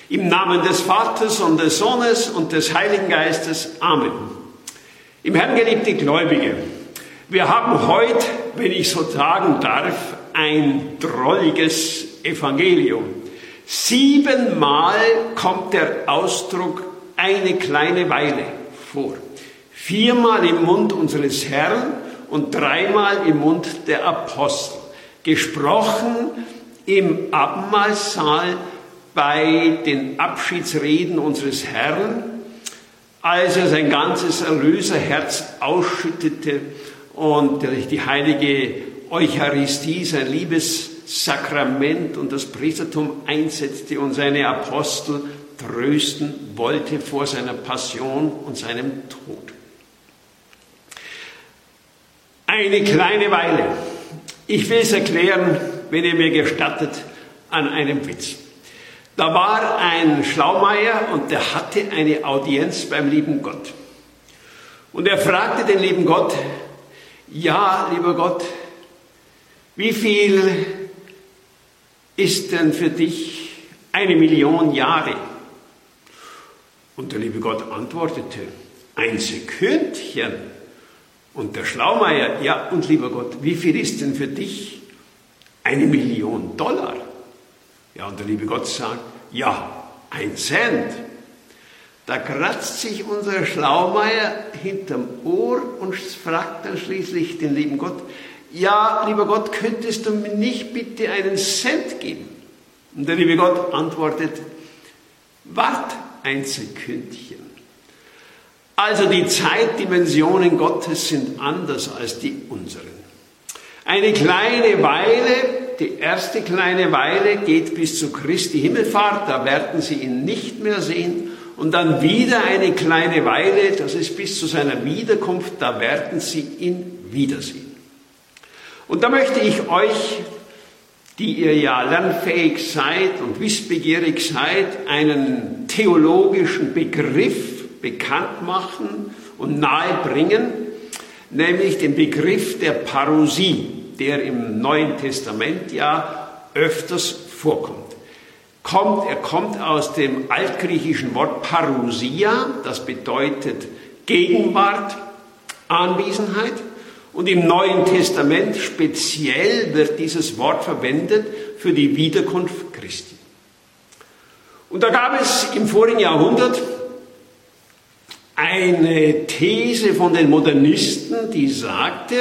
Im Namen des Vaters und des Sohnes und des Heiligen Geistes. Amen. Im Herrn geliebte Gläubige, wir haben heute, wenn ich so sagen darf, ein drolliges Evangelium. 7-mal kommt der Ausdruck eine kleine Weile vor. 4-mal im Mund unseres Herrn und 3-mal im Mund der Apostel. Gesprochen im Abendmahlsaal bei den Abschiedsreden unseres Herrn, als er sein ganzes Erlöserherz ausschüttete und die heilige Eucharistie, sein Liebessakrament und das Priestertum einsetzte und seine Apostel trösten wollte vor seiner Passion und seinem Tod. Eine kleine Weile. Ich will es erklären, wenn ihr mir gestattet, an einem Witz. Da war ein Schlaumeier und der hatte eine Audienz beim lieben Gott. Und er fragte den lieben Gott, ja, lieber Gott, wie viel ist denn für dich 1 Million Jahre? Und der liebe Gott antwortete, 1 Sekündchen. Und der Schlaumeier, ja, und lieber Gott, wie viel ist denn für dich 1 Million Dollar? Ja, und der liebe Gott sagt, ja, 1 Cent. Da kratzt sich unser Schlaumeier hinterm Ohr und fragt dann schließlich den lieben Gott, ja, lieber Gott, könntest du mir nicht bitte 1 Cent geben? Und der liebe Gott antwortet, wart 1 Sekündchen. Also die Zeitdimensionen Gottes sind anders als die unseren. Eine kleine Weile, die erste kleine Weile geht bis zu Christi Himmelfahrt, da werden sie ihn nicht mehr sehen. Und dann wieder eine kleine Weile, das ist bis zu seiner Wiederkunft, da werden sie ihn wiedersehen. Und da möchte ich euch, die ihr ja lernfähig seid und wissbegierig seid, einen theologischen Begriff bekannt machen und nahebringen, nämlich den Begriff der Parousie, der im Neuen Testament ja öfters vorkommt. Er kommt aus dem altgriechischen Wort Parousia, das bedeutet Gegenwart, Anwesenheit. Und im Neuen Testament speziell wird dieses Wort verwendet für die Wiederkunft Christi. Und da gab es im vorigen Jahrhundert eine These von den Modernisten, die sagte,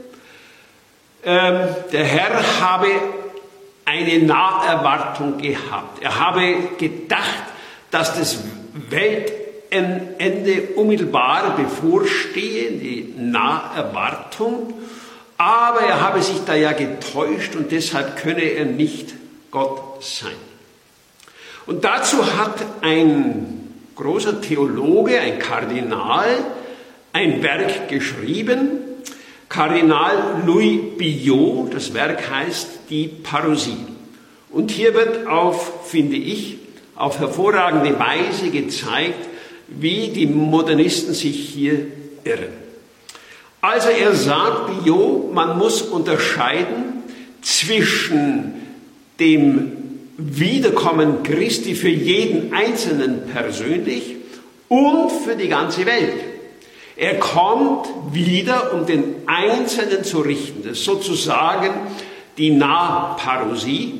der Herr habe eine Naherwartung gehabt. Er habe gedacht, dass das Weltende unmittelbar bevorstehe, die Naherwartung, aber er habe sich da ja getäuscht und deshalb könne er nicht Gott sein. Und dazu hat ein großer Theologe, ein Kardinal, ein Werk geschrieben, Kardinal Louis Billot, das Werk heißt Die Parousie. Und hier wird finde ich, auf hervorragende Weise gezeigt, wie die Modernisten sich hier irren. Also er sagt, Billot, man muss unterscheiden zwischen dem Wiederkommen Christi für jeden Einzelnen persönlich und für die ganze Welt. Er kommt wieder, um den Einzelnen zu richten. Das ist sozusagen die Nahparousie.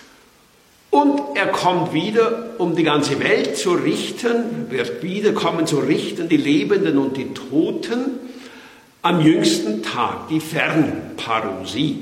Und er kommt wieder, um die ganze Welt zu richten, wird wiederkommen zu richten, die Lebenden und die Toten, am jüngsten Tag, die Fernparousie.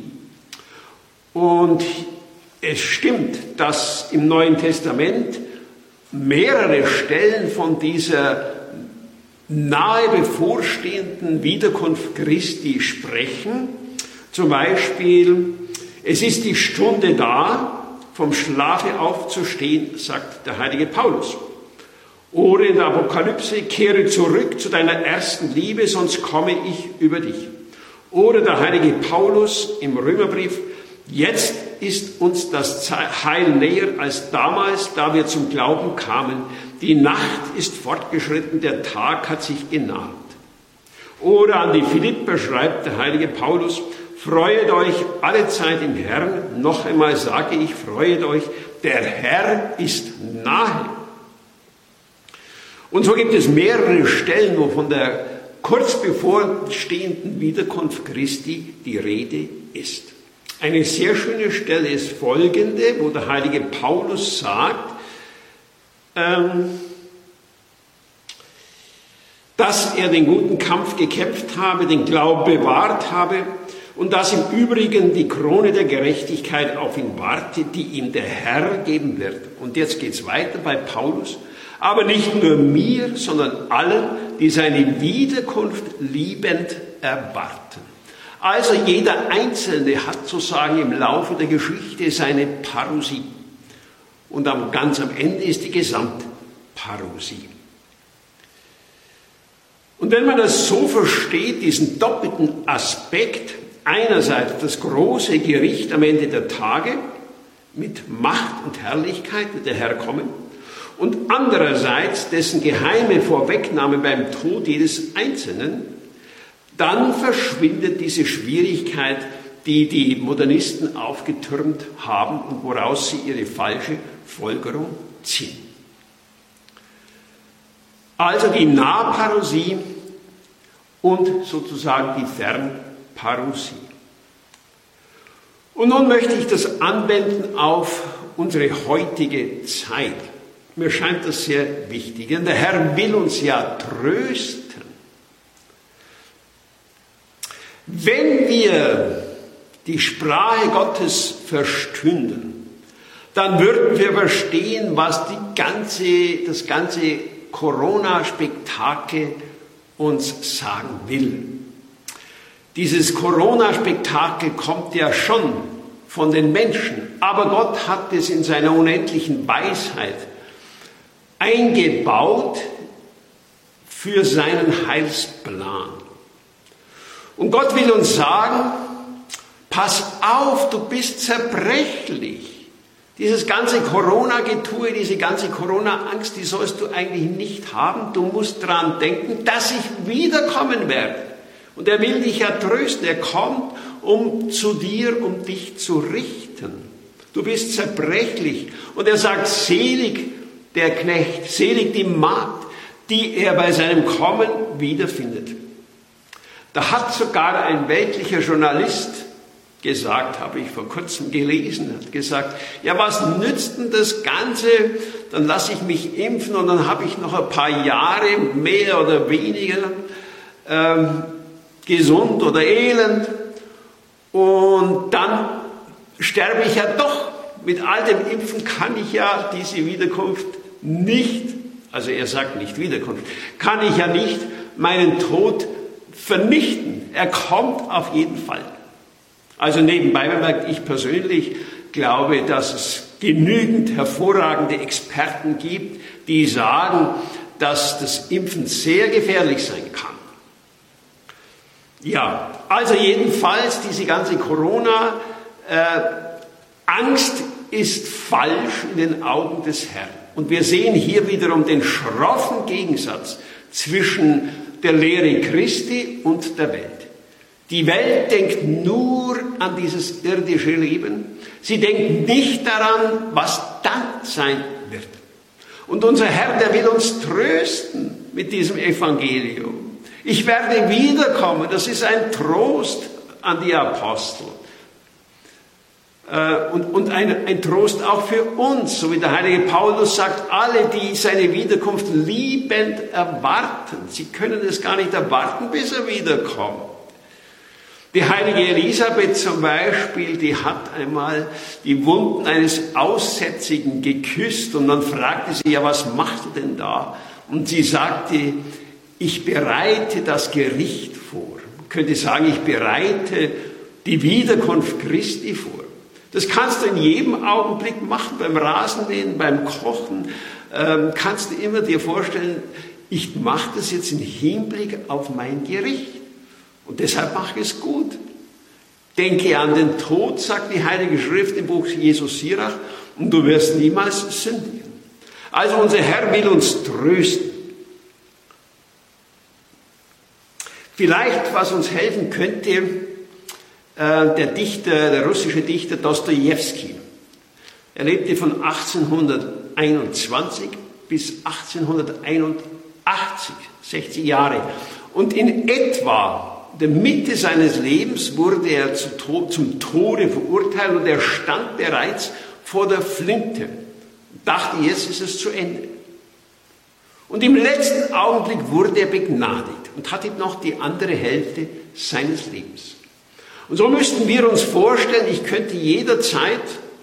Und es stimmt, dass im Neuen Testament mehrere Stellen von dieser nahe bevorstehenden Wiederkunft Christi sprechen. Zum Beispiel, es ist die Stunde da, vom Schlafe aufzustehen, sagt der heilige Paulus. Oder in der Apokalypse, kehre zurück zu deiner ersten Liebe, sonst komme ich über dich. Oder der heilige Paulus im Römerbrief, jetzt ist uns das Heil näher als damals, da wir zum Glauben kamen. Die Nacht ist fortgeschritten, der Tag hat sich genaht. Oder an die Philipper schreibt der heilige Paulus, freuet euch alle Zeit im Herrn. Noch einmal sage ich, freuet euch, Der Herr ist nahe. Und so gibt es mehrere Stellen, wo von der kurz bevorstehenden Wiederkunft Christi die Rede ist. Eine sehr schöne Stelle ist folgende, wo der heilige Paulus sagt, dass er den guten Kampf gekämpft habe, den Glauben bewahrt habe und dass im Übrigen die Krone der Gerechtigkeit auf ihn wartet, die ihm der Herr geben wird. Und jetzt geht es weiter bei Paulus. Aber nicht nur mir, sondern allen, die seine Wiederkunft liebend erwarten. Also jeder Einzelne hat sozusagen im Laufe der Geschichte seine Parousie. Und ganz am Ende ist die Gesamtparousie. Und wenn man das so versteht, diesen doppelten Aspekt, einerseits das große Gericht am Ende der Tage mit Macht und Herrlichkeit, wird der Herr kommen, und andererseits dessen geheime Vorwegnahme beim Tod jedes Einzelnen, dann verschwindet diese Schwierigkeit, die die Modernisten aufgetürmt haben und woraus sie ihre falsche Folgerung ziehen. Also die Nahparousie und sozusagen die Fernparousie. Und nun möchte ich das anwenden auf unsere heutige Zeit. Mir scheint das sehr wichtig, denn der Herr will uns ja trösten. Wenn wir die Sprache Gottes verstünden, dann würden wir verstehen, was das ganze Corona-Spektakel uns sagen will. Dieses Corona-Spektakel kommt ja schon von den Menschen, aber Gott hat es in seiner unendlichen Weisheit eingebaut für seinen Heilsplan. Und Gott will uns sagen, pass auf, du bist zerbrechlich. Dieses ganze Corona-Getue, diese ganze Corona-Angst, die sollst du eigentlich nicht haben. Du musst daran denken, dass ich wiederkommen werde. Und er will dich ja trösten. Er kommt zu dir, um dich zu richten. Du bist zerbrechlich. Und er sagt, selig der Knecht, selig die Magd, die er bei seinem Kommen wiederfindet. Da hat sogar ein weltlicher Journalist gesagt, habe ich vor kurzem gelesen, hat gesagt, ja, was nützt denn das Ganze? Dann lasse ich mich impfen und dann habe ich noch ein paar Jahre, mehr oder weniger, gesund oder elend. Und dann sterbe ich ja doch. Mit all dem Impfen kann ich ja diese Wiederkunft nicht, also er sagt nicht Wiederkunft, kann ich ja nicht meinen Tod vernichten. Er kommt auf jeden Fall. Also nebenbei bemerkt, ich persönlich glaube, dass es genügend hervorragende Experten gibt, die sagen, dass das Impfen sehr gefährlich sein kann. Ja, also jedenfalls diese ganze Corona-Angst ist falsch in den Augen des Herrn. Und wir sehen hier wiederum den schroffen Gegensatz zwischen der Lehre Christi und der Welt. Die Welt denkt nur an dieses irdische Leben. Sie denkt nicht daran, was dann sein wird. Und unser Herr, der will uns trösten mit diesem Evangelium. Ich werde wiederkommen. Das ist ein Trost an die Apostel. Und ein Trost auch für uns, so wie der heilige Paulus sagt, alle, die seine Wiederkunft liebend erwarten, sie können es gar nicht erwarten, bis er wiederkommt. Die heilige Elisabeth zum Beispiel, die hat einmal die Wunden eines Aussätzigen geküsst und dann fragte sie, ja, was machst du denn da? Und sie sagte, ich bereite das Gericht vor. Man könnte sagen, ich bereite die Wiederkunft Christi vor. Das kannst du in jedem Augenblick machen, beim Rasenmähen, beim Kochen, kannst du immer dir vorstellen, ich mache das jetzt im Hinblick auf mein Gericht. Und deshalb mache ich es gut. Denke an den Tod, sagt die Heilige Schrift im Buch Jesus Sirach, und du wirst niemals sündigen. Also unser Herr will uns trösten. Vielleicht, was uns helfen könnte, der russische Dichter Dostojewski. Er lebte von 1821 bis 1881, 60 Jahre. Und in etwa der Mitte seines Lebens wurde er zum Tode verurteilt und er stand bereits vor der Flinte. Dachte, jetzt ist es zu Ende. Und im letzten Augenblick wurde er begnadigt und hatte noch die andere Hälfte seines Lebens. Und so müssten wir uns vorstellen, ich könnte jederzeit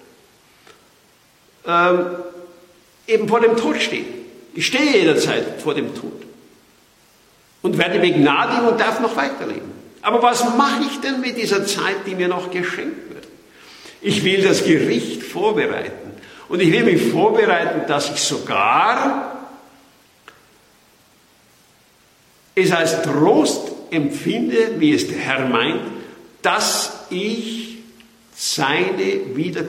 eben vor dem Tod stehen. Ich stehe jederzeit vor dem Tod und werde begnadigen und darf noch weiterleben. Aber was mache ich denn mit dieser Zeit, die mir noch geschenkt wird? Ich will das Gericht vorbereiten. Und ich will mich vorbereiten, dass ich sogar es als Trost empfinde, wie es der Herr meint, dass ich seine Wiederkunft